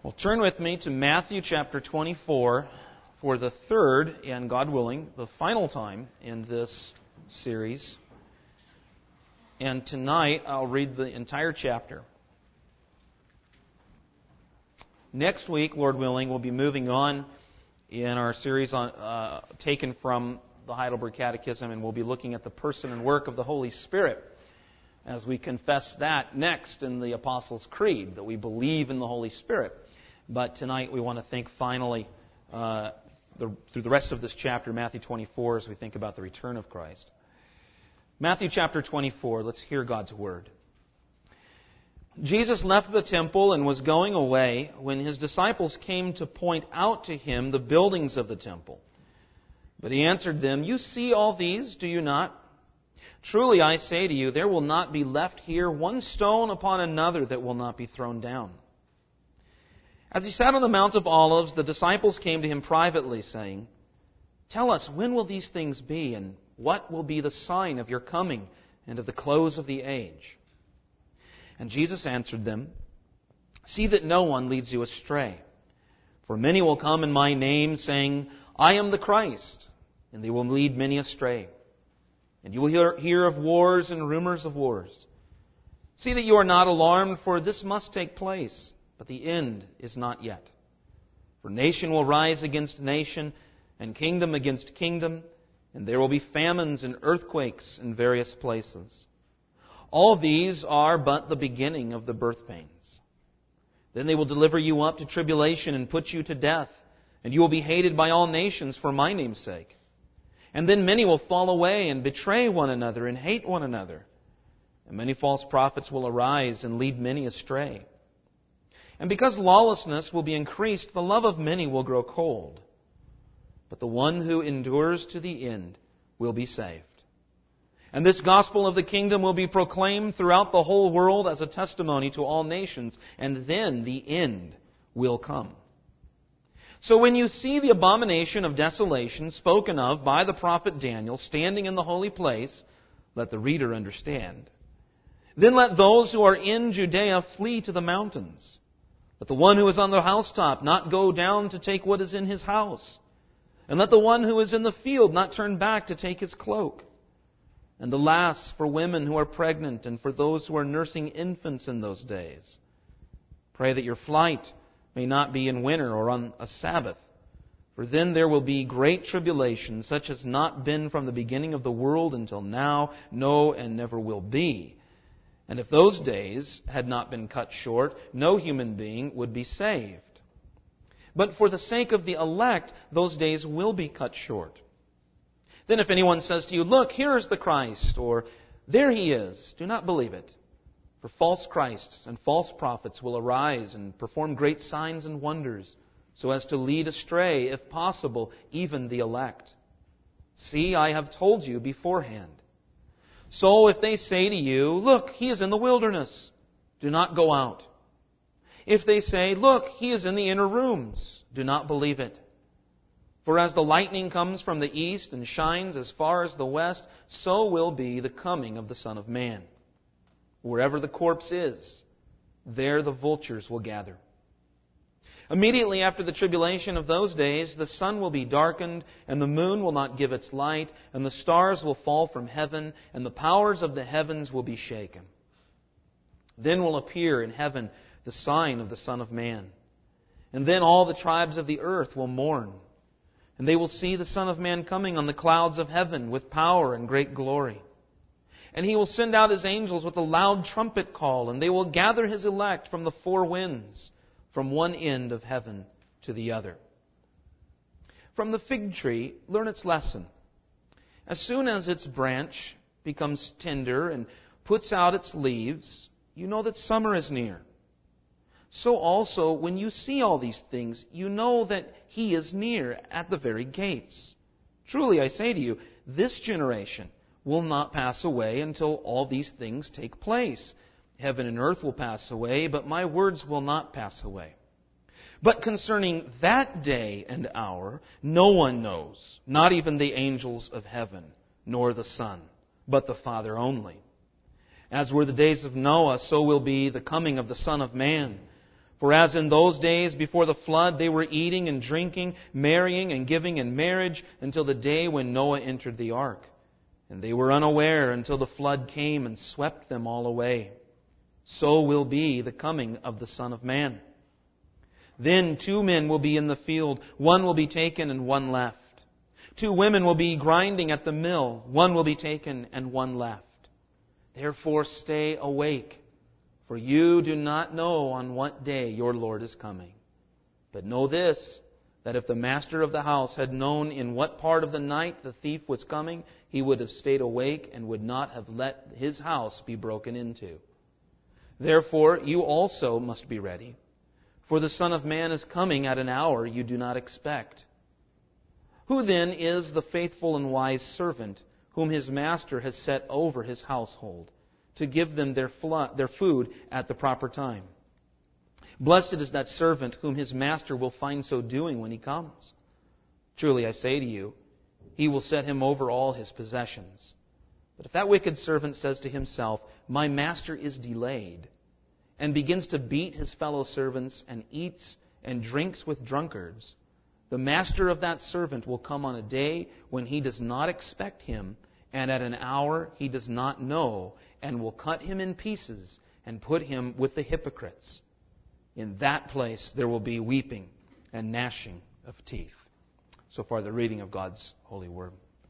Well, turn with me to Matthew chapter 24 for the third, and God willing, the final time in this series. And tonight I'll read the entire chapter. Next week, Lord willing, we'll be moving on in our series on taken from the Heidelberg Catechism, and we'll be looking at the person and work of the Holy Spirit as we confess that next in the Apostles' Creed, that we believe in the Holy Spirit. But tonight we want to think finally through the rest of this chapter, Matthew 24, as we think about the return of Christ. Matthew chapter 24, let's hear God's Word. Jesus left the temple and was going away when His disciples came to point out to Him the buildings of the temple. But He answered them, "You see all these, do you not? Truly I say to you, there will not be left here one stone upon another that will not be thrown down." As He sat on the Mount of Olives, the disciples came to Him privately, saying, "Tell us, when will these things be, and what will be the sign of your coming and of the close of the age?" And Jesus answered them, "See that no one leads you astray. For many will come in my name, saying, 'I am the Christ,' and they will lead many astray. And you will hear of wars and rumors of wars. See that you are not alarmed, for this must take place, but the end is not yet. For nation will rise against nation, and kingdom against kingdom, and there will be famines and earthquakes in various places. All these are but the beginning of the birth pains. Then they will deliver you up to tribulation and put you to death, and you will be hated by all nations for my name's sake. And then many will fall away and betray one another and hate one another. And many false prophets will arise and lead many astray. And because lawlessness will be increased, the love of many will grow cold. But the one who endures to the end will be saved. And this gospel of the kingdom will be proclaimed throughout the whole world as a testimony to all nations, and then the end will come. So when you see the abomination of desolation spoken of by the prophet Daniel standing in the holy place, let the reader understand. Then let those who are in Judea flee to the mountains. Let the one who is on the housetop not go down to take what is in his house. And let the one who is in the field not turn back to take his cloak. And alas, for women who are pregnant and for those who are nursing infants in those days. Pray that your flight may not be in winter or on a Sabbath. For then there will be great tribulation, such as not been from the beginning of the world until now, no, and never will be. And if those days had not been cut short, no human being would be saved. But for the sake of the elect, those days will be cut short. Then if anyone says to you, 'Look, here is the Christ,' or 'There He is,' do not believe it. For false Christs and false prophets will arise and perform great signs and wonders, so as to lead astray, if possible, even the elect. See, I have told you beforehand. So if they say to you, 'Look, He is in the wilderness,' do not go out. If they say, 'Look, He is in the inner rooms,' do not believe it. For as the lightning comes from the east and shines as far as the west, so will be the coming of the Son of Man. Wherever the corpse is, there the vultures will gather. Immediately after the tribulation of those days, the sun will be darkened, and the moon will not give its light, and the stars will fall from heaven, and the powers of the heavens will be shaken. Then will appear in heaven the sign of the Son of Man. And then all the tribes of the earth will mourn, and they will see the Son of Man coming on the clouds of heaven with power and great glory. And He will send out His angels with a loud trumpet call, and they will gather His elect from the four winds, from one end of heaven to the other. From the fig tree, learn its lesson. As soon as its branch becomes tender and puts out its leaves, you know that summer is near. So also, when you see all these things, you know that He is near at the very gates. Truly, I say to you, this generation will not pass away until all these things take place. Heaven and earth will pass away, but my words will not pass away. But concerning that day and hour, no one knows, not even the angels of heaven, nor the Son, but the Father only. As were the days of Noah, so will be the coming of the Son of Man. For as in those days before the flood, they were eating and drinking, marrying and giving in marriage until the day when Noah entered the ark. And they were unaware until the flood came and swept them all away. So will be the coming of the Son of Man. Then 2 men will be in the field, one will be taken and one left. 2 women will be grinding at the mill, one will be taken and one left. Therefore stay awake, for you do not know on what day your Lord is coming. But know this, that if the master of the house had known in what part of the night the thief was coming, he would have stayed awake and would not have let his house be broken into. Therefore you also must be ready, for the Son of Man is coming at an hour you do not expect. Who then is the faithful and wise servant whom his master has set over his household to give them their food at the proper time? Blessed is that servant whom his master will find so doing when he comes. Truly I say to you, he will set him over all his possessions. But if that wicked servant says to himself, my master is delayed, and begins to beat his fellow servants and eats and drinks with drunkards, the master of that servant will come on a day when he does not expect him, and at an hour he does not know, and will cut him in pieces and put him with the hypocrites. In that place there will be weeping and gnashing of teeth. So far, the reading of God's holy word.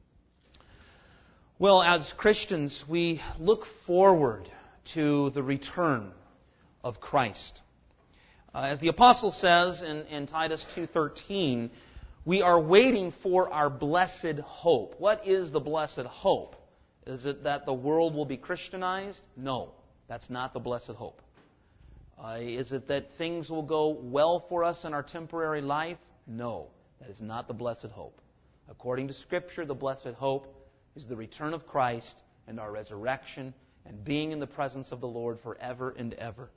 Well, as Christians, we look forward to the return of Christ. As the apostle says in Titus 2:13, we are waiting for our blessed hope. What is the blessed hope? Is it that the world will be Christianized? No, that's not the blessed hope. Is it that things will go well for us in our temporary life? No, that is not the blessed hope. According to Scripture, the blessed hope is the return of Christ and our resurrection and being in the presence of the Lord forever and ever.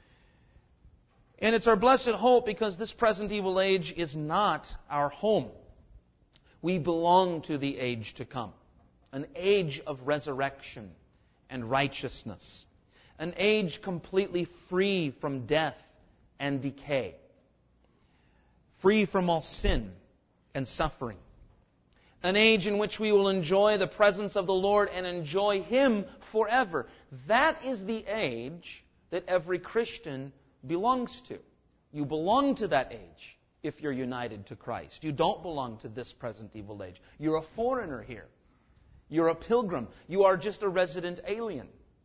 And it's our blessed hope because this present evil age is not our home. We belong to the age to come, an age of resurrection and righteousness, an age completely free from death and decay, free from all sin and suffering, an age in which we will enjoy the presence of the Lord and enjoy Him forever. That is the age that every Christian belongs to. You belong to that age if you're united to Christ. You don't belong to this present evil age. You're a foreigner here. You're a pilgrim. You are just a resident alien.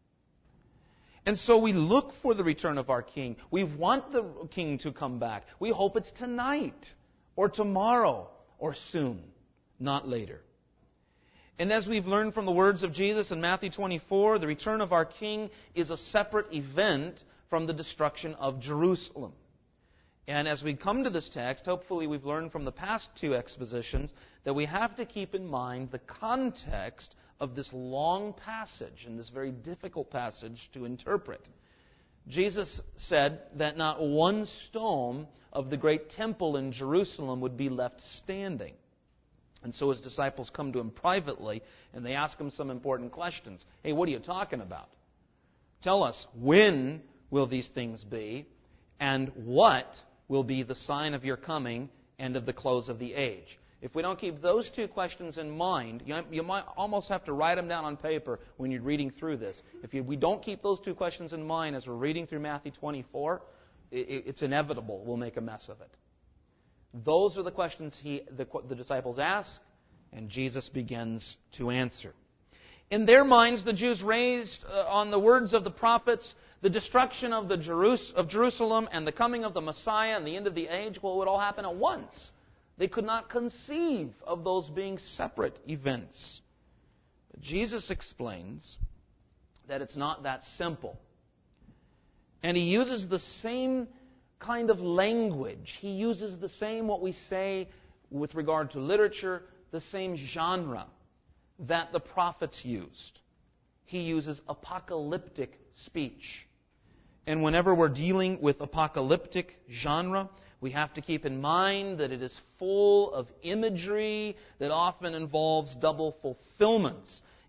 And so we look for the return of our King. We want the King to come back. We hope it's tonight or tomorrow or soon, not later. And as we've learned from the words of Jesus in Matthew 24, the return of our King is a separate event from the destruction of Jerusalem. And as we come to this text, hopefully we've learned from the past 2 expositions that we have to keep in mind the context of this long passage and this very difficult passage to interpret. Jesus said that not one stone of the great temple in Jerusalem would be left standing. And so His disciples come to Him privately and they ask Him some important questions. Hey, what are you talking about? Tell us, when will these things be? And what will be the sign of your coming and of the close of the age? If we don't keep those 2 questions in mind, you might almost have to write them down on paper when you're reading through this. If we don't keep those 2 questions in mind as we're reading through Matthew 24, it's inevitable we'll make a mess of it. Those are the questions the disciples ask, and Jesus begins to answer. In their minds, the Jews raised on the words of the prophets the destruction of Jerusalem and the coming of the Messiah and the end of the age. Well, it would all happen at once. They could not conceive of those being separate events. But Jesus explains that it's not that simple. And He uses the same kind of language. He uses the same, what we say with regard to literature, the same genre that the prophets used. He uses apocalyptic speech. And whenever we're dealing with apocalyptic genre, we have to keep in mind that it is full of imagery that often involves double fulfillments.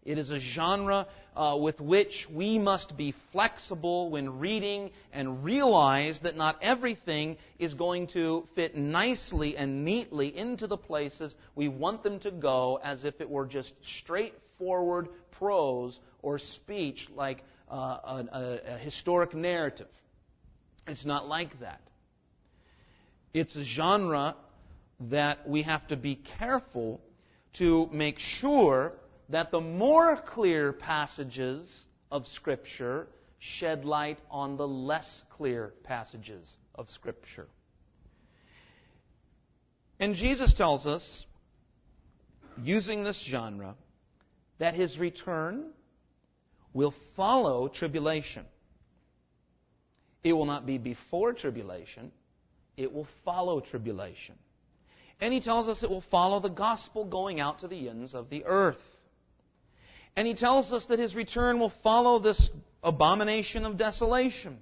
It is a genre with which we must be flexible when reading and realize that not everything is going to fit nicely and neatly into the places we want them to go as if it were just straightforward prose or speech like a historic narrative. It's not like that. It's a genre that we have to be careful to make sure that the more clear passages of Scripture shed light on the less clear passages of Scripture. And Jesus tells us, using this genre, that His return will follow tribulation. It will not be before tribulation. It will follow tribulation. And He tells us it will follow the gospel going out to the ends of the earth. And He tells us that His return will follow this abomination of desolation.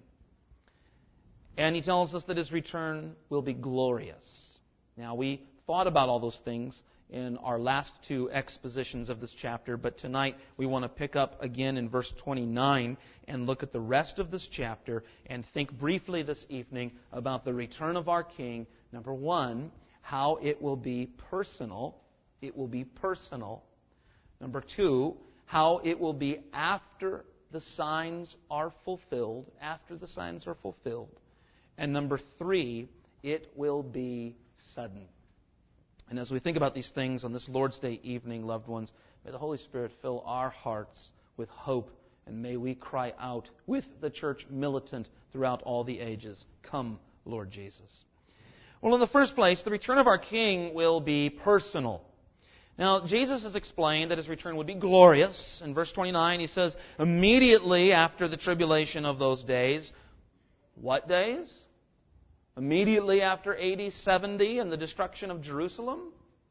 And He tells us that His return will be glorious. Now, we thought about all those things in our last two expositions of this chapter, but tonight we want to pick up again in verse 29 and look at the rest of this chapter and think briefly this evening about the return of our King. Number one, how it will be personal. It will be personal. Number two, how it will be after the signs are fulfilled. After the signs are fulfilled. And number three, it will be sudden. And as we think about these things on this Lord's Day evening, loved ones, may the Holy Spirit fill our hearts with hope, and may we cry out with the church militant throughout all the ages, "Come, Lord Jesus." Well, in the first place, the return of our King will be personal. Now, Jesus has explained that His return would be glorious. In verse 29, He says, immediately after the tribulation of those days. What days? Immediately after AD 70 and the destruction of Jerusalem?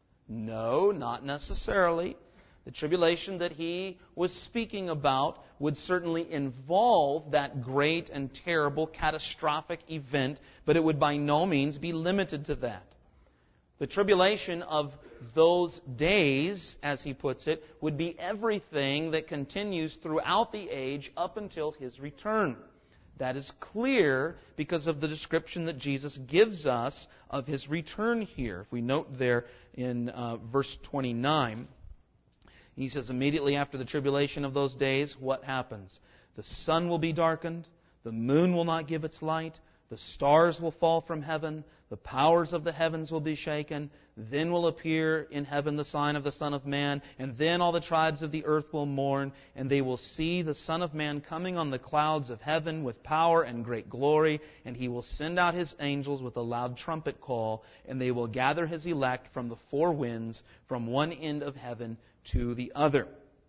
No, not necessarily. The tribulation that He was speaking about would certainly involve that great and terrible catastrophic event, but it would by no means be limited to that. The tribulation of those days, as He puts it, would be everything that continues throughout the age up until His return. That is clear because of the description that Jesus gives us of His return here. If we note there in verse 29, He says, immediately after the tribulation of those days, what happens? The sun will be darkened, the moon will not give its light, the stars will fall from heaven, the powers of the heavens will be shaken. Then will appear in heaven the sign of the Son of Man, and then all the tribes of the earth will mourn, and they will see the Son of Man coming on the clouds of heaven with power and great glory, and He will send out His angels with a loud trumpet call, and they will gather His elect from the four winds, from one end of heaven to the other.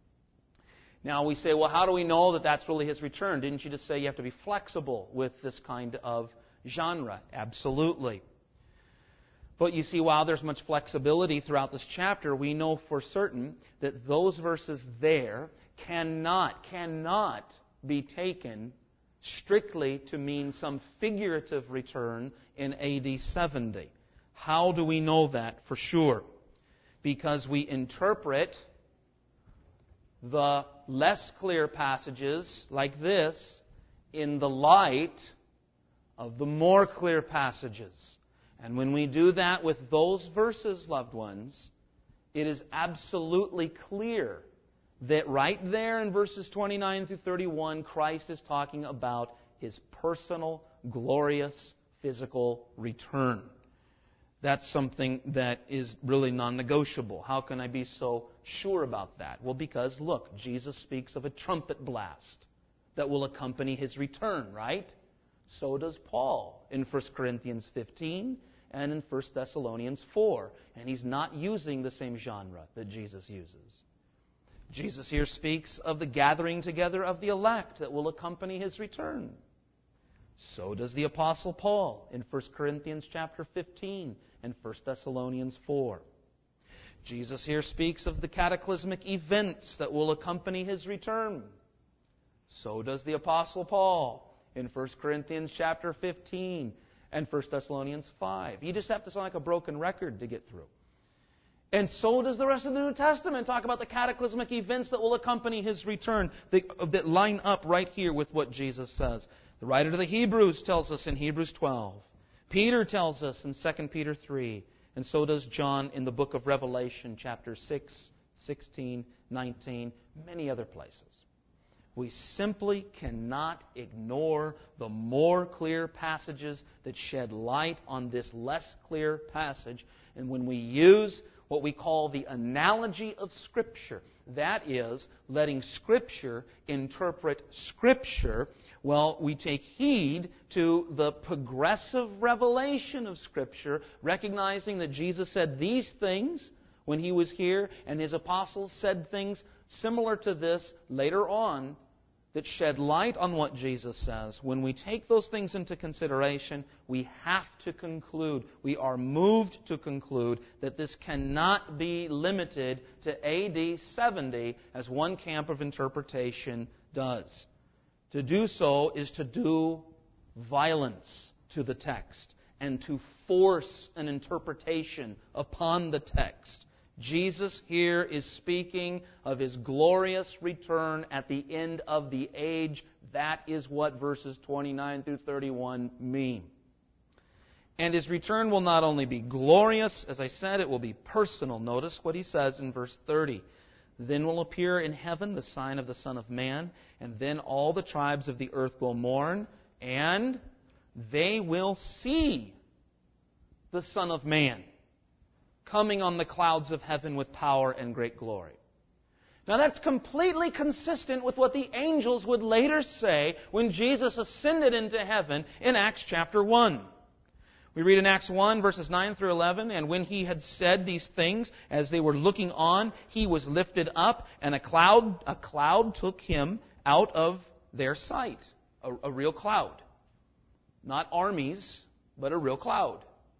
Now we say, well, how do we know that that's really His return? Didn't you just say you have to be flexible with this kind of genre? Absolutely. But you see, while there's much flexibility throughout this chapter, we know for certain that those verses there cannot be taken strictly to mean some figurative return in AD 70. How do we know that for sure? Because we interpret the less clear passages like this in the light of the more clear passages. And when we do that with those verses, loved ones, it is absolutely clear that right there in verses 29 through 31, Christ is talking about His personal, glorious, physical return. That's something that is really non-negotiable. How can I be so sure about that? Well, because, look, Jesus speaks of a trumpet blast that will accompany His return, right? So does Paul in 1 Corinthians 15 and in 1 Thessalonians 4. And he's not using the same genre that Jesus uses. Jesus here speaks of the gathering together of the elect that will accompany His return. So does the Apostle Paul in 1 Corinthians chapter 15 and 1 Thessalonians 4. Jesus here speaks of the cataclysmic events that will accompany His return. So does the Apostle Paul in 1 Corinthians chapter 15 and 1 Thessalonians 5. You just have to sound like a broken record to get through. And so does the rest of the New Testament talk about the cataclysmic events that will accompany His return, that line up right here with what Jesus says. The writer to the Hebrews tells us in Hebrews 12. Peter tells us in 2 Peter 3. And so does John in the book of Revelation, chapter 6, 16, 19, many other places. We simply cannot ignore the more clear passages that shed light on this less clear passage. And when we use what we call the analogy of Scripture, that is, letting Scripture interpret Scripture, well, we take heed to the progressive revelation of Scripture, recognizing that Jesus said these things when He was here, and His apostles said things similar to this later on that shed light on what Jesus says. When we take those things into consideration, we have to conclude, we are moved to conclude, that this cannot be limited to AD 70 as one camp of interpretation does. To do so is to do violence to the text and to force an interpretation upon the text. Jesus here is speaking of His glorious return at the end of the age. That is what verses 29 through 31 mean. And His return will not only be glorious, as I said, it will be personal. Notice what He says in verse 30. Then will appear in heaven the sign of the Son of Man, and then all the tribes of the earth will mourn, and they will see the Son of Man coming on the clouds of heaven with power and great glory. Now that's completely consistent with what the angels would later say when Jesus ascended into heaven in Acts chapter 1. We read in Acts 1, verses 9 through 11, and when He had said these things, as they were looking on, He was lifted up, and a cloud took Him out of their sight. A real cloud. Not armies, but a real cloud.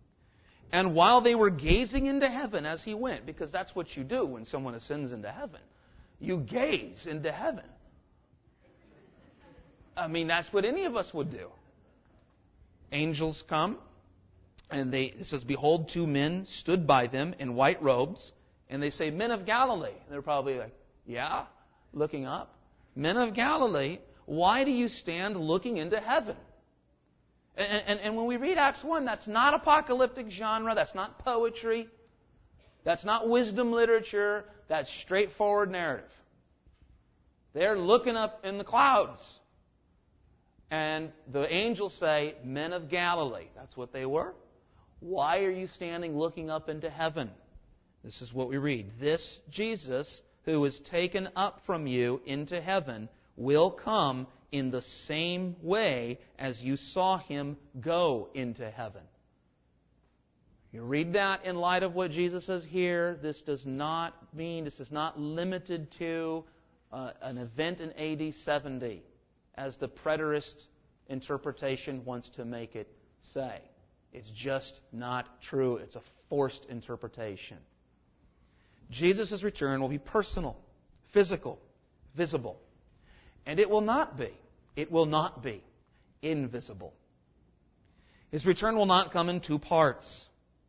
And while they were gazing into heaven as He went, because that's what you do when someone ascends into heaven. You gaze into heaven. I mean, that's what any of us would do. Angels come, and it says, behold, two men stood by them in white robes, and they say, Men of Galilee. And they're probably like, yeah, looking up. Men of Galilee, why do you stand looking into heaven? And when we read Acts 1, that's not apocalyptic genre, that's not poetry, that's not wisdom literature, that's straightforward narrative. They're looking up in the clouds. And the angels say, Men of Galilee. That's what they were. Why are you standing looking up into heaven? This is what we read. This Jesus, who was taken up from you into heaven, will come in the same way as you saw Him go into heaven. You read that in light of what Jesus says here. This is not limited to an event in AD 70, as the preterist interpretation wants to make it say. It's just not true. It's a forced interpretation. Jesus' return will be personal, physical, visible. And it will not be invisible. His return will not come in two parts.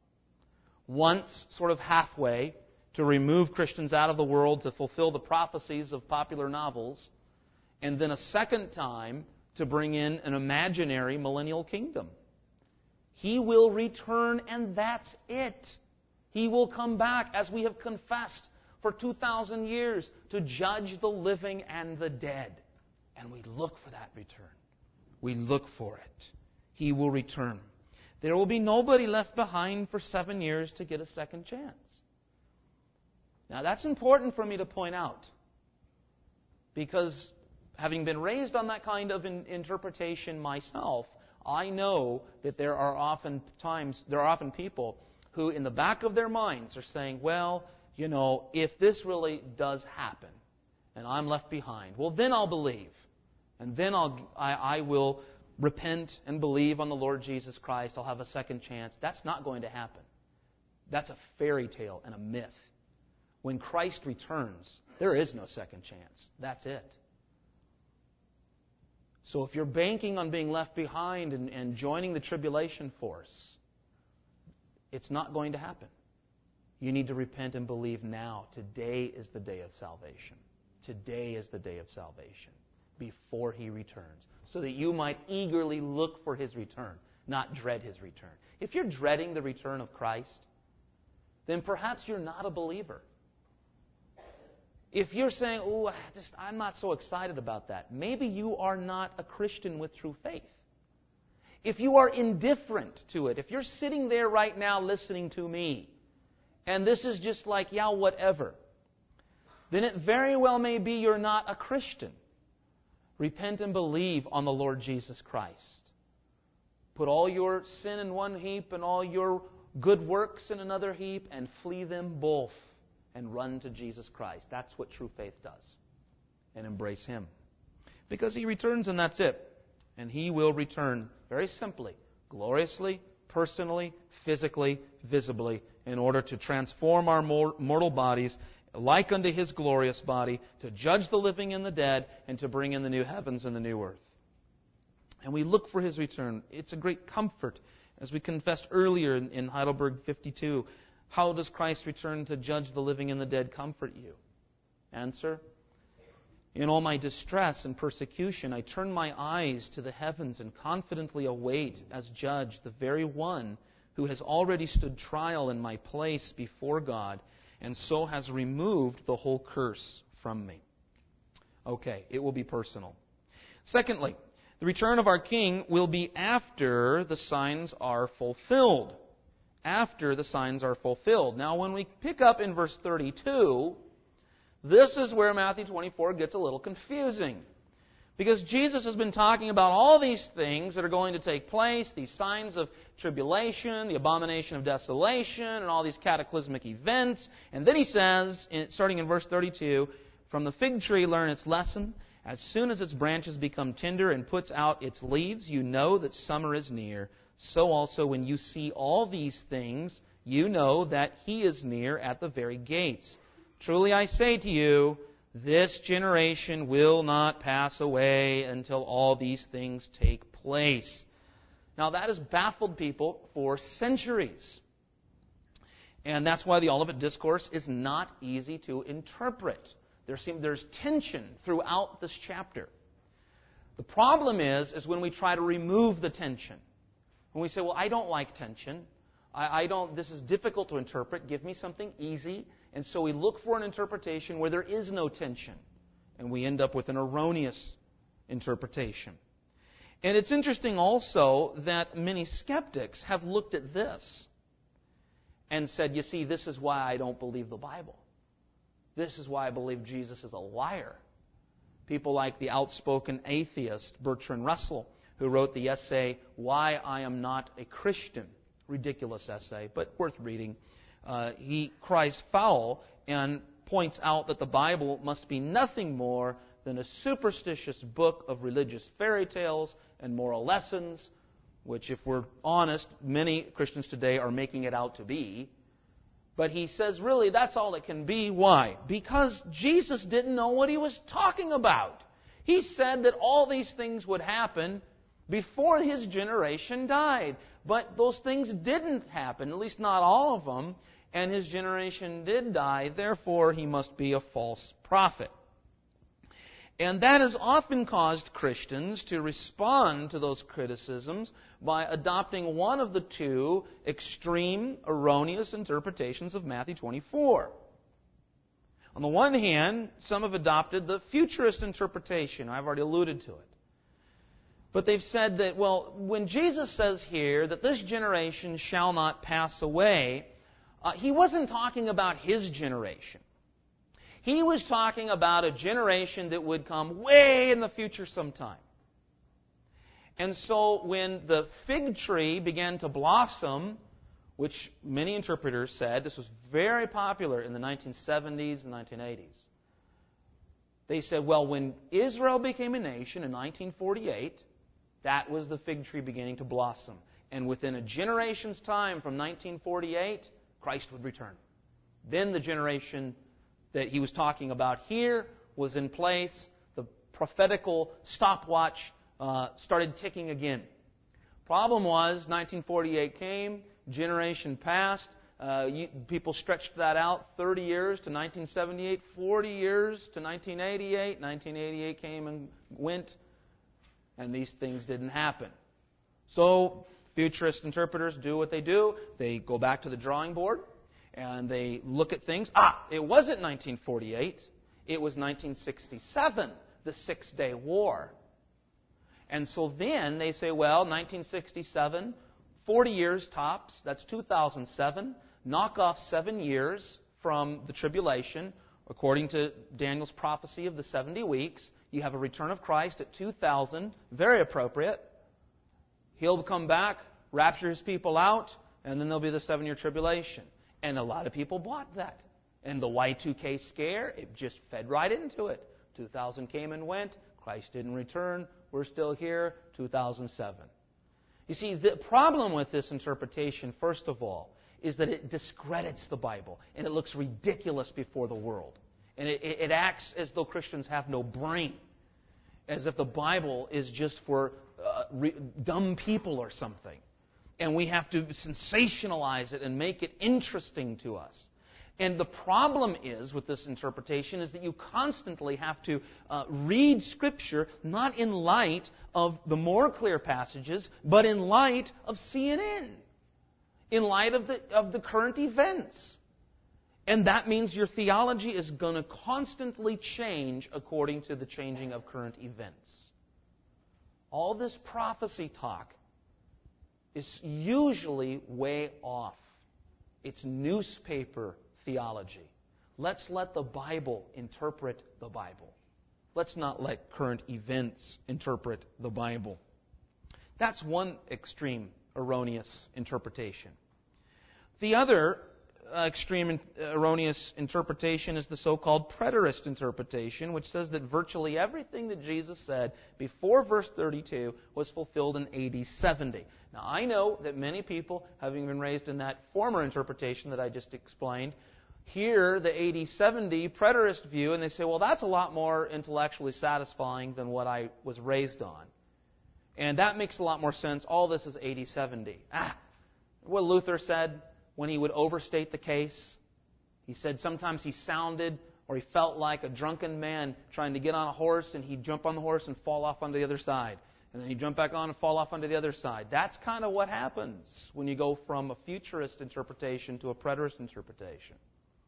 Once, sort of halfway, to remove Christians out of the world to fulfill the prophecies of popular novels, and then a second time to bring in an imaginary millennial kingdom. He will return, and that's it. He will come back, as we have confessed for 2,000 years, to judge the living and the dead. And we look for that return. We look for it. He will return. There will be nobody left behind for 7 years to get a second chance. Now that's important for me to point out, because having been raised on that kind of interpretation myself, I know that there are often people who in the back of their minds are saying, well, if this really does happen and I'm left behind, well, then I'll believe. And then I will repent and believe on the Lord Jesus Christ. I'll have a second chance. That's not going to happen. That's a fairy tale and a myth. When Christ returns, there is no second chance. That's it. So if you're banking on being left behind and joining the tribulation force, it's not going to happen. You need to repent and believe now. Today is the day of salvation. Today is the day of salvation before He returns, so that you might eagerly look for His return, not dread His return. If you're dreading the return of Christ, then perhaps you're not a believer. If you're saying, "Oh, I'm not so excited about that," maybe you are not a Christian with true faith. If you are indifferent to it, if you're sitting there right now listening to me, and this is just like, yeah, whatever, then it very well may be you're not a Christian. Repent and believe on the Lord Jesus Christ. Put all your sin in one heap and all your good works in another heap and flee them both and run to Jesus Christ. That's what true faith does. And embrace Him. Because He returns and that's it. And He will return very simply, gloriously, personally, physically, visibly, in order to transform our mortal bodies like unto His glorious body, to judge the living and the dead, and to bring in the new heavens and the new earth. And we look for His return. It's a great comfort. As we confessed earlier in Heidelberg 52, how does Christ return to judge the living and the dead comfort you? Answer: in all my distress and persecution, I turn my eyes to the heavens and confidently await as judge the very one who has already stood trial in my place before God, and so has removed the whole curse from me. Okay, it will be personal. Secondly, the return of our King will be after the signs are fulfilled. After the signs are fulfilled. Now, when we pick up in verse 32, this is where Matthew 24 gets a little confusing. Because Jesus has been talking about all these things that are going to take place, these signs of tribulation, the abomination of desolation, and all these cataclysmic events. And then He says, starting in verse 32, "From the fig tree learn its lesson. As soon as its branches become tender and puts out its leaves, you know that summer is near. So also when you see all these things, you know that He is near at the very gates. Truly I say to you, this generation will not pass away until all these things take place." Now that has baffled people for centuries. And that's why the Olivet Discourse is not easy to interpret. There's tension throughout this chapter. The problem is when we try to remove the tension. When we say, well, I don't like tension. This is difficult to interpret. Give me something easy. And so we look for an interpretation where there is no tension. And we end up with an erroneous interpretation. And it's interesting also that many skeptics have looked at this and said, you see, this is why I don't believe the Bible. This is why I believe Jesus is a liar. People like the outspoken atheist Bertrand Russell, who wrote the essay, Why I Am Not a Christian. Ridiculous essay, but worth reading. He cries foul and points out that the Bible must be nothing more than a superstitious book of religious fairy tales and moral lessons, which, if we're honest, many Christians today are making it out to be. But he says, really, that's all it can be. Why? Because Jesus didn't know what He was talking about. He said that all these things would happen before His generation died. But those things didn't happen, at least not all of them, and His generation did die. Therefore, He must be a false prophet. And that has often caused Christians to respond to those criticisms by adopting one of the two extreme, erroneous interpretations of Matthew 24. On the one hand, some have adopted the futurist interpretation. I've already alluded to it. But they've said that, well, when Jesus says here that this generation shall not pass away, He wasn't talking about His generation. He was talking about a generation that would come way in the future sometime. And so when the fig tree began to blossom, which many interpreters said, this was very popular in the 1970s and 1980s. They said, well, when Israel became a nation in 1948, that was the fig tree beginning to blossom. And within a generation's time from 1948, Christ would return. Then the generation that He was talking about here was in place. The prophetical stopwatch started ticking again. Problem was, 1948 came, generation passed, People stretched that out 30 years to 1978, 40 years to 1988. 1988 came and went, and these things didn't happen. So futurist interpreters do what they do. They go back to the drawing board, and they look at things. It wasn't 1948. It was 1967, the Six-Day War. And so then they say, well, 1967, 40 years tops, that's 2007. Knock off 7 years from the tribulation. According to Daniel's prophecy of the 70 weeks, you have a return of Christ at 2000, very appropriate. He'll come back, rapture His people out, and then there'll be the 7-year tribulation. And a lot of people bought that. And the Y2K scare, it just fed right into it. 2000 came and went. Christ didn't return. We're still here. 2007. You see, the problem with this interpretation, first of all, is that it discredits the Bible. And it looks ridiculous before the world. And it acts as though Christians have no brain. As if the Bible is just for dumb people or something. And we have to sensationalize it and make it interesting to us. And the problem is with this interpretation is that you constantly have to read Scripture not in light of the more clear passages, but in light of CNN, in light of the current events. And that means your theology is going to constantly change according to the changing of current events. All this prophecy talk is usually way off. It's newspaper theology. Let's let the Bible interpret the Bible. Let's not let current events interpret the Bible. That's one extreme erroneous interpretation. The other extreme erroneous interpretation is the so-called preterist interpretation, which says that virtually everything that Jesus said before verse 32 was fulfilled in AD 70. Now, I know that many people, having been raised in that former interpretation that I just explained, hear the AD 70 preterist view and they say, well, that's a lot more intellectually satisfying than what I was raised on. And that makes a lot more sense. All this is AD 70. What Luther said when he would overstate the case, he said sometimes he sounded or he felt like a drunken man trying to get on a horse, and he'd jump on the horse and fall off onto the other side. And then he'd jump back on and fall off onto the other side. That's kind of what happens when you go from a futurist interpretation to a preterist interpretation.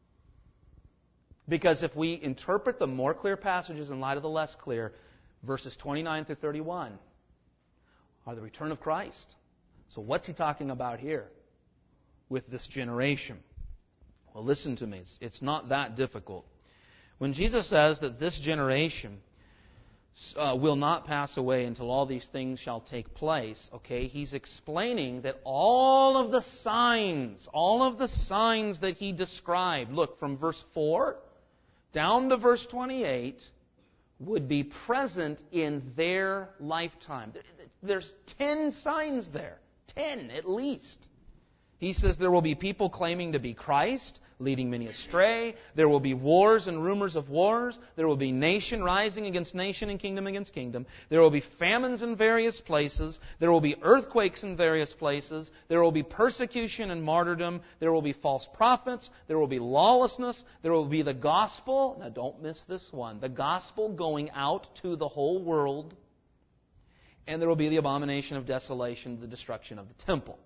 Because if we interpret the more clear passages in light of the less clear, verses 29 through 31 are the return of Christ. So what's he talking about here with this generation? Well, listen to me. It's not that difficult. When Jesus says that this generation will not pass away until all these things shall take place, okay, He's explaining that all of the signs that He described, look, from verse 4 down to verse 28, would be present in their lifetime. There's 10 signs there. 10 at least. He says there will be people claiming to be Christ, leading many astray. There will be wars and rumors of wars. There will be nation rising against nation and kingdom against kingdom. There will be famines in various places. There will be earthquakes in various places. There will be persecution and martyrdom. There will be false prophets. There will be lawlessness. There will be the gospel. Now don't miss this one. The gospel going out to the whole world. And there will be the abomination of desolation, the destruction of the temple.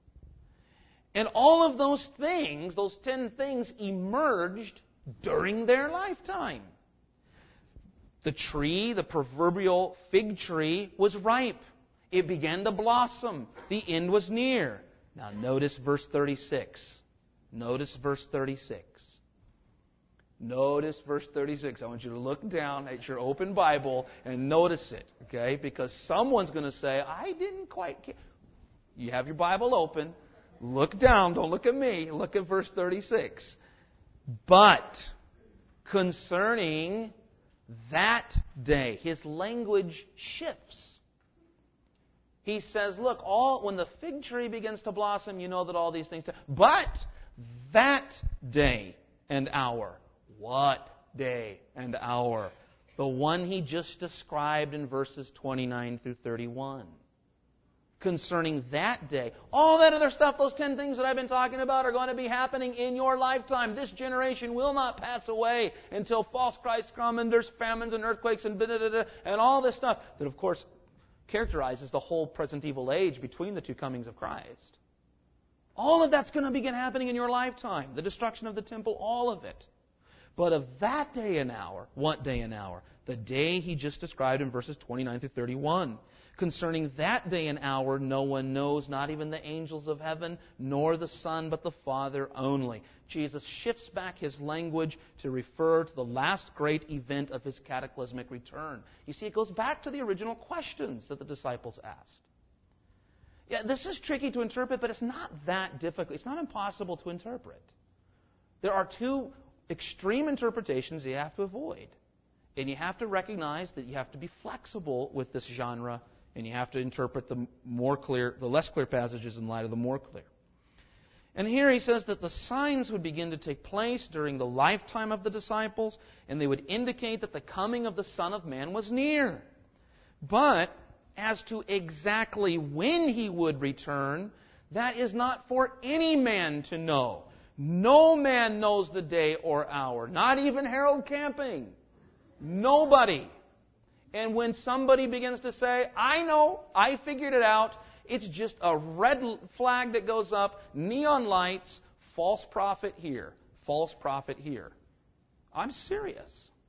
And all of those things, those 10 things, emerged during their lifetime. The tree, the proverbial fig tree, was ripe. It began to blossom. The end was near. Now notice verse 36. Notice verse 36. Notice verse 36. I want you to look down at your open Bible and notice it, okay? Because someone's going to say, I didn't quite get... You have your Bible open. Look down. Don't look at me. Look at verse 36. But concerning that day, his language shifts. He says, look, when the fig tree begins to blossom, you know that all these things... But that day and hour. What day and hour? The one he just described in verses 29 through 31. concerning that day. All that other stuff, those 10 things that I've been talking about, are going to be happening in your lifetime. This generation will not pass away until false Christs come, and there's famines and earthquakes and and all this stuff that, of course, characterizes the whole present evil age between the two comings of Christ. All of that's going to begin happening in your lifetime. The destruction of the temple, all of it. But of that day and hour, what day and hour? The day he just described in verses 29 through 31. Concerning that day and hour, no one knows, not even the angels of heaven, nor the Son, but the Father only. Jesus shifts back his language to refer to the last great event of his cataclysmic return. You see, it goes back to the original questions that the disciples asked. Yeah, this is tricky to interpret, but it's not that difficult. It's not impossible to interpret. There are two extreme interpretations you have to avoid. And you have to recognize that you have to be flexible with this genre, and you have to interpret the less clear passages in light of the more clear. And here he says that the signs would begin to take place during the lifetime of the disciples, and they would indicate that the coming of the Son of Man was near. But as to exactly when he would return, that is not for any man to know. No man knows the day or hour, not even Harold Camping. Nobody. And when somebody begins to say, I know, I figured it out, it's just a red flag that goes up, neon lights, false prophet here, false prophet here. I'm serious.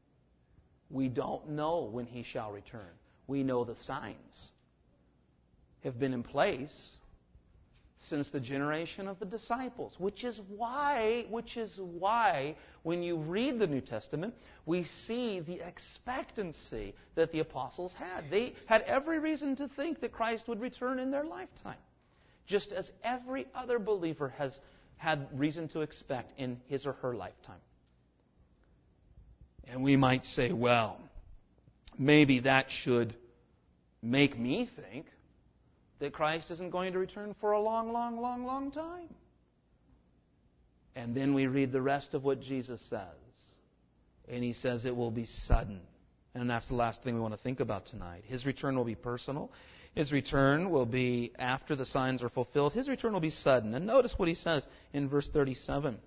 We don't know when he shall return. We know the signs have been in place since the generation of the disciples, which is why when you read the New Testament, we see the expectancy that the apostles had. They had every reason to think that Christ would return in their lifetime, just as every other believer has had reason to expect in his or her lifetime. And we might say, well, maybe that should make me think that Christ isn't going to return for a long, long, long, long time. And then we read the rest of what Jesus says. And he says it will be sudden. And that's the last thing we want to think about tonight. His return will be personal. His return will be after the signs are fulfilled. His return will be sudden. And notice what he says in verse 37.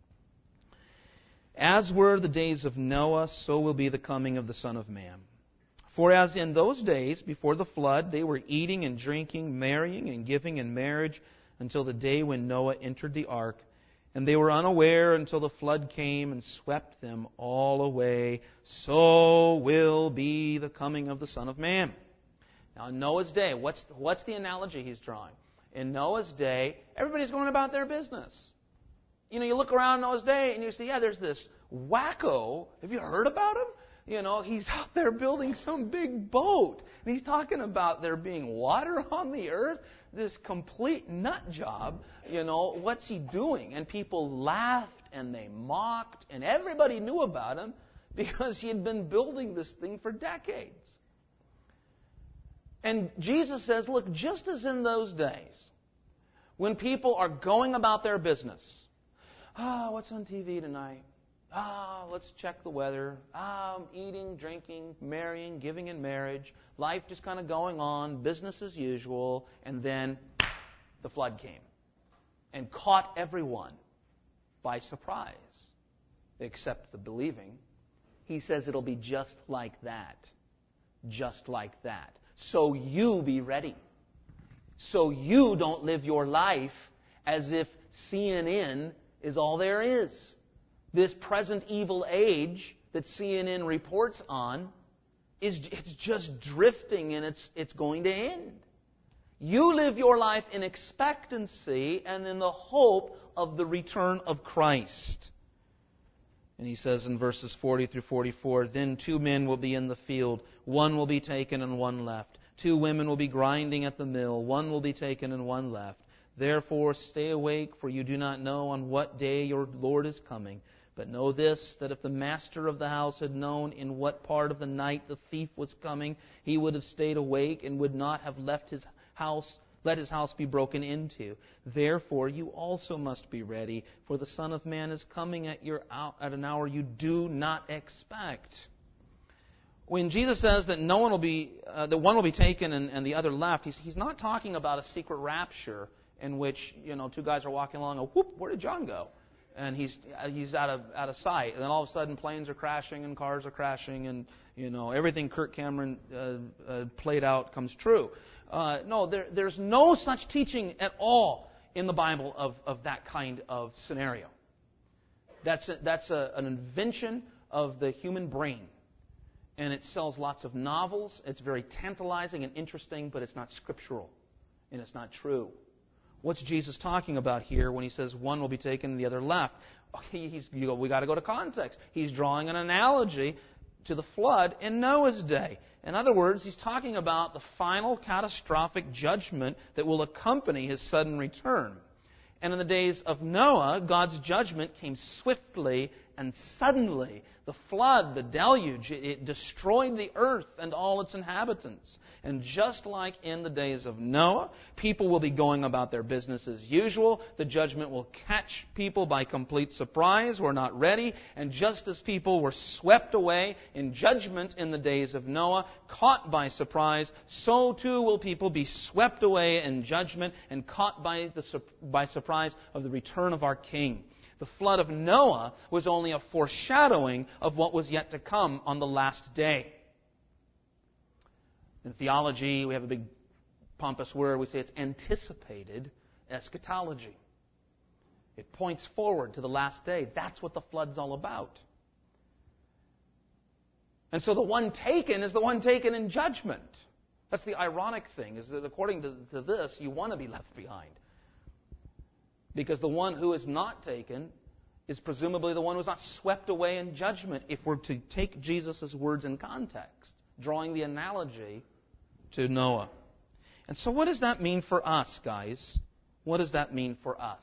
As were the days of Noah, so will be the coming of the Son of Man. For as in those days before the flood, they were eating and drinking, marrying and giving in marriage until the day when Noah entered the ark. And they were unaware until the flood came and swept them all away. So will be the coming of the Son of Man. Now, in Noah's day, what's the analogy he's drawing? In Noah's day, everybody's going about their business. You know, you look around Noah's day and you see, there's this wacko. Have you heard about him? You know, he's out there building some big boat. And he's talking about there being water on the earth. This complete nut job. You know, what's he doing? And people laughed and they mocked. And everybody knew about him because he had been building this thing for decades. And Jesus says, look, just as in those days, when people are going about their business. What's on TV tonight? Let's check the weather. Eating, drinking, marrying, giving in marriage. Life just kind of going on, business as usual. And then the flood came and caught everyone by surprise, except the believing. He says it'll be just like that. Just like that. So you be ready. So you don't live your life as if CNN is all there is. This present evil age that CNN reports on it's just drifting and it's going to end. You live your life in expectancy and in the hope of the return of Christ. And he says in verses 40 through 44, then 2 men will be in the field, one will be taken and one left. 2 women will be grinding at the mill, one will be taken and one left. Therefore stay awake, for you do not know on what day your Lord is coming. But know this, that if the master of the house had known in what part of the night the thief was coming, he would have stayed awake and would not have let his house be broken into. Therefore you also must be ready, for the Son of Man is coming at an hour you do not expect. when Jesus says that no one will be, that one will be taken and the other left, he's not talking about a secret rapture in which, two guys are walking along and whoop, where did John go? And he's out of sight. And then all of a sudden planes are crashing and cars are crashing and, everything Kirk Cameron played out comes true. No, there's no such teaching at all in the Bible of that kind of scenario. That's an invention of the human brain. And it sells lots of novels. It's very tantalizing and interesting, but it's not scriptural. And it's not true. What's Jesus talking about here when he says one will be taken and the other left? We got to go to context. He's drawing an analogy to the flood in Noah's day. In other words, he's talking about the final catastrophic judgment that will accompany his sudden return. And in the days of Noah, God's judgment came swiftly and suddenly. The flood, the deluge, it destroyed the earth and all its inhabitants. And just like in the days of Noah, people will be going about their business as usual. The judgment will catch people by complete surprise. We're not ready. And just as people were swept away in judgment in the days of Noah, caught by surprise, so too will people be swept away in judgment and caught by surprise of the return of our King. The flood of Noah was only a foreshadowing of what was yet to come on the last day. In theology, we have a big pompous word. We say it's anticipated eschatology. It points forward to the last day. That's what the flood's all about. And so the one taken is the one taken in judgment. That's the ironic thing, is that according to this, you want to be left behind. Because the one who is not taken is presumably the one who is not swept away in judgment, if we're to take Jesus' words in context, drawing the analogy to Noah. And so what does that mean for us, guys? What does that mean for us?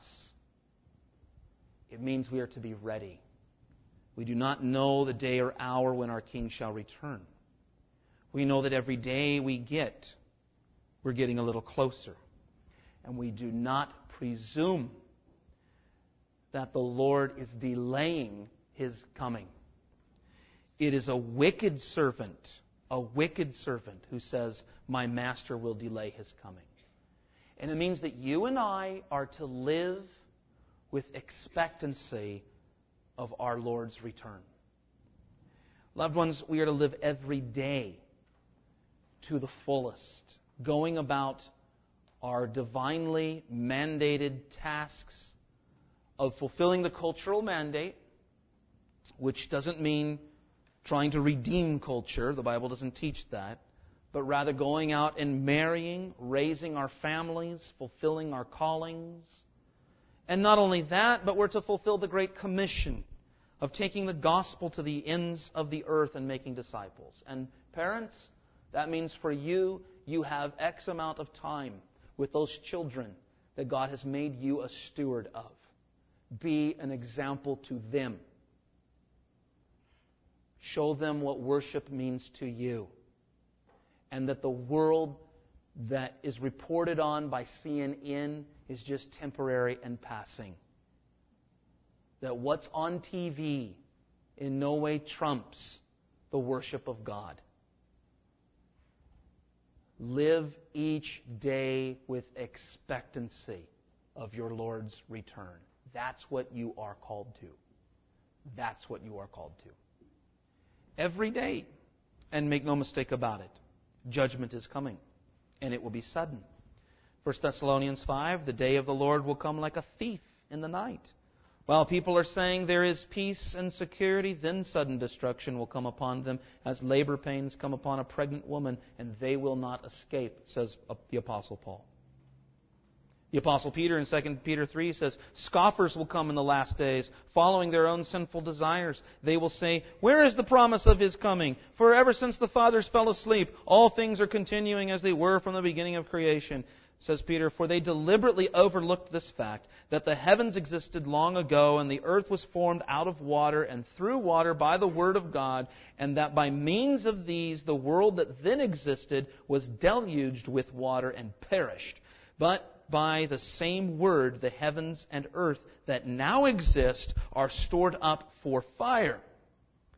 It means we are to be ready. We do not know the day or hour when our King shall return. We know that every day we get, we're getting a little closer. And we do not presume that the Lord is delaying His coming. It is a wicked servant who says, my master will delay His coming. And it means that you and I are to live with expectancy of our Lord's return. Loved ones, we are to live every day to the fullest, going about our divinely mandated tasks of fulfilling the cultural mandate, which doesn't mean trying to redeem culture. The Bible doesn't teach that. But rather going out and marrying, raising our families, fulfilling our callings. And not only that, but we're to fulfill the Great Commission of taking the gospel to the ends of the earth and making disciples. And parents, that means for you, you have X amount of time with those children that God has made you a steward of. Be an example to them. Show them what worship means to you. And that the world that is reported on by CNN is just temporary and passing. That what's on TV in no way trumps the worship of God. Live each day with expectancy of your Lord's return. That's what you are called to. That's what you are called to. Every day. And make no mistake about it. Judgment is coming. And it will be sudden. 1 Thessalonians 5, the day of the Lord will come like a thief in the night. While people are saying there is peace and security, then sudden destruction will come upon them as labor pains come upon a pregnant woman, and they will not escape, says the Apostle Paul. The Apostle Peter in 2 Peter 3 says, scoffers will come in the last days, following their own sinful desires. They will say, where is the promise of His coming? For ever since the fathers fell asleep, all things are continuing as they were from the beginning of creation. Says Peter, for they deliberately overlooked this fact, that the heavens existed long ago, and the earth was formed out of water and through water by the word of God, and that by means of these the world that then existed was deluged with water and perished. But by the same word, the heavens and earth that now exist are stored up for fire.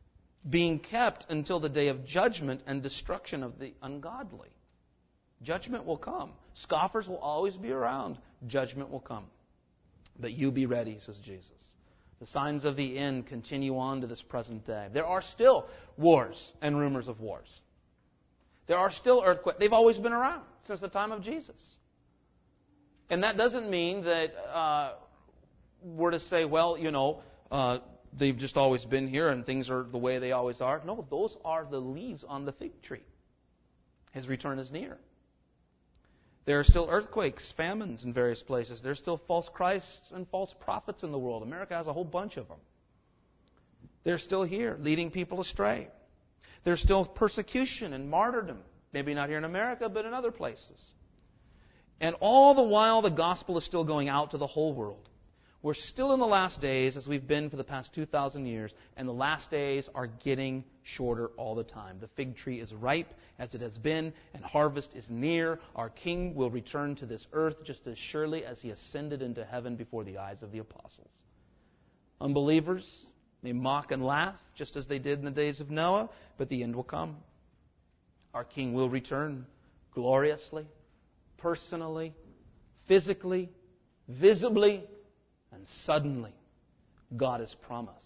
being kept until the day of judgment and destruction of the ungodly. Judgment will come. Scoffers will always be around. Judgment will come. But you be ready, says Jesus. The signs of the end continue on to this present day. There are still wars and rumors of wars. There are still earthquakes. They've always been around since the time of Jesus. And that doesn't mean that we're to say, well, they've just always been here and things are the way they always are. No, those are the leaves on the fig tree. His return is near. There are still earthquakes, famines in various places. There's still false Christs and false prophets in the world. America has a whole bunch of them. They're still here, leading people astray. There's still persecution and martyrdom. Maybe not here in America, but in other places. And all the while, the gospel is still going out to the whole world. We're still in the last days, as we've been for the past 2,000 years, and the last days are getting shorter all the time. The fig tree is ripe, as it has been, and harvest is near. Our King will return to this earth just as surely as He ascended into heaven before the eyes of the apostles. Unbelievers may mock and laugh, just as they did in the days of Noah, but the end will come. Our King will return gloriously, personally, physically, visibly, and suddenly. God has promised.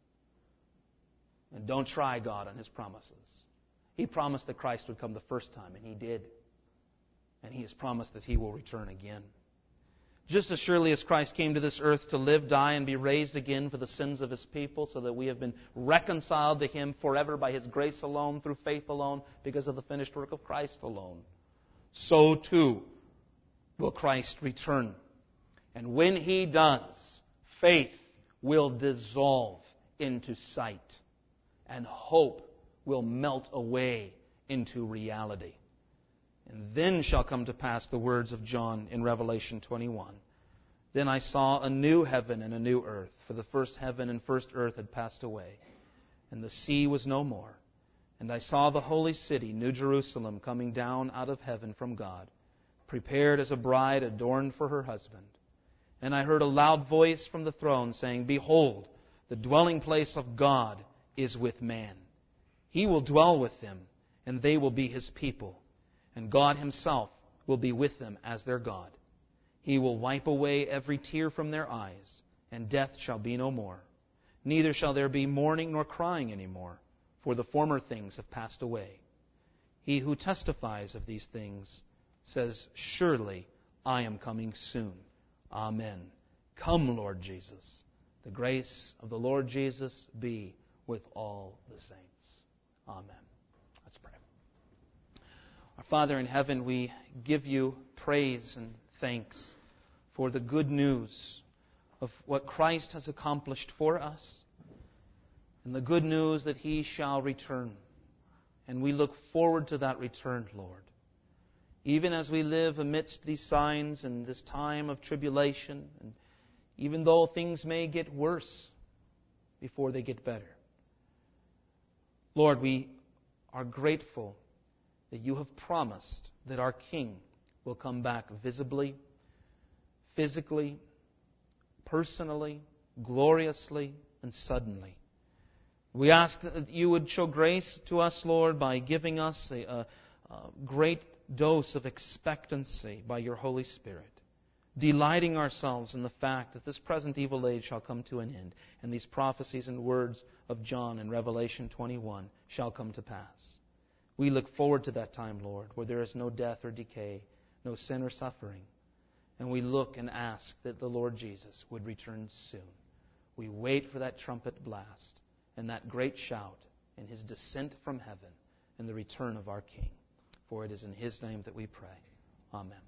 And don't try God on His promises. He promised that Christ would come the first time, and He did. And He has promised that He will return again. Just as surely as Christ came to this earth to live, die, and be raised again for the sins of His people, so that we have been reconciled to Him forever by His grace alone, through faith alone, because of the finished work of Christ alone, so too will Christ return. And when He does, faith will dissolve into sight, and hope will melt away into reality. And then shall come to pass the words of John in Revelation 21. Then I saw a new heaven and a new earth, for the first heaven and first earth had passed away, and the sea was no more. And I saw the holy city, New Jerusalem, coming down out of heaven from God, prepared as a bride adorned for her husband. And I heard a loud voice from the throne saying, Behold, the dwelling place of God is with man. He will dwell with them, and they will be His people. And God Himself will be with them as their God. He will wipe away every tear from their eyes, and death shall be no more. Neither shall there be mourning nor crying any more, for the former things have passed away. He who testifies of these things says, Surely I am coming soon. Amen. Come, Lord Jesus. The grace of the Lord Jesus be with all the saints. Amen. Let's pray. Our Father in heaven, we give You praise and thanks for the good news of what Christ has accomplished for us, and the good news that He shall return. And we look forward to that return, Lord. Even as we live amidst these signs and this time of tribulation, and even though things may get worse before they get better. Lord, we are grateful that You have promised that our King will come back visibly, physically, personally, gloriously, and suddenly. We ask that You would show grace to us, Lord, by giving us a great dose of expectancy by Your Holy Spirit, delighting ourselves in the fact that this present evil age shall come to an end, and these prophecies and words of John in Revelation 21 shall come to pass. We look forward to that time, Lord, where there is no death or decay, no sin or suffering. And we look and ask that the Lord Jesus would return soon. We wait for that trumpet blast and that great shout and His descent from heaven and the return of our King. For it is in His name that we pray. Amen.